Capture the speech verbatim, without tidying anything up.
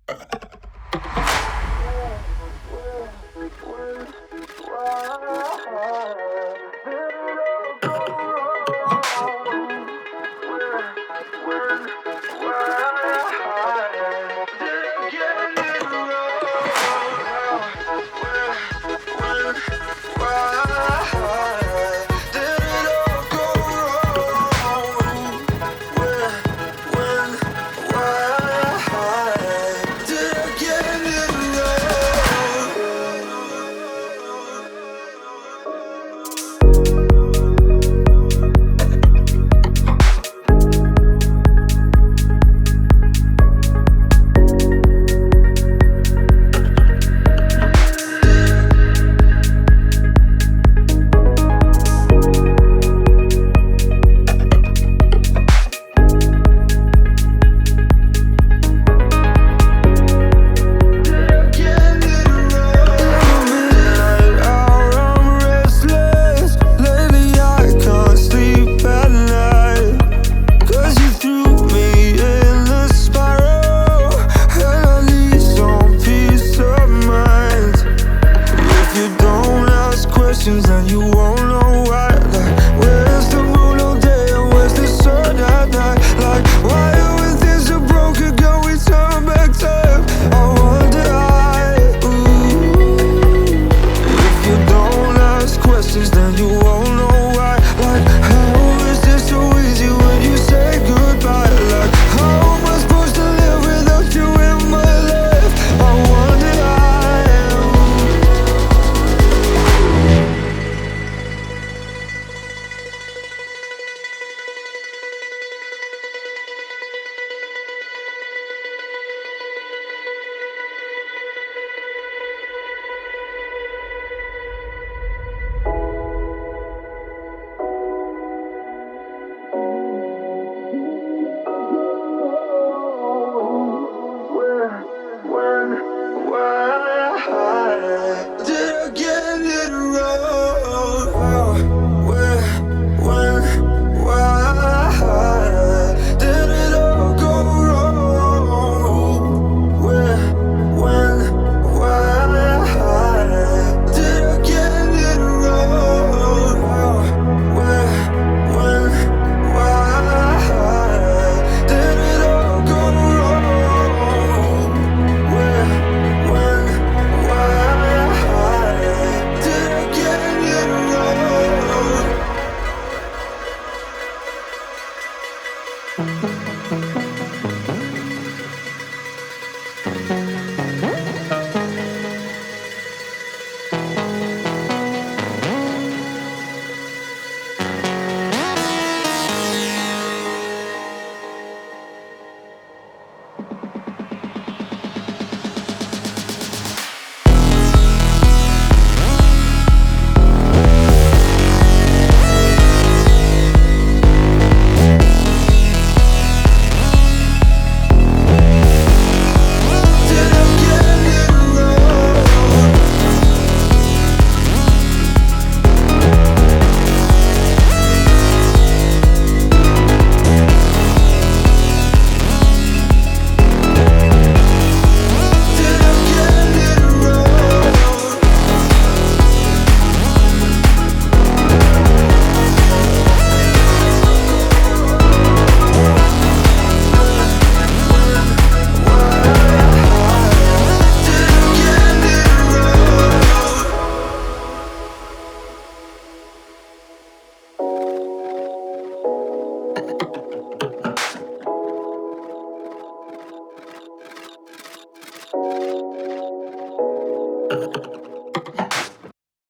And you won't know why. Like, where's the moon all day and where's the sun at night? Like, why when things are broken, girl, we turn back time? I wonder I, ooh. If you don't ask questions, then you won't know why. Like, how is this so easy when you say goodbye? Like, how am I supposed to live without you in my life? I wonder I.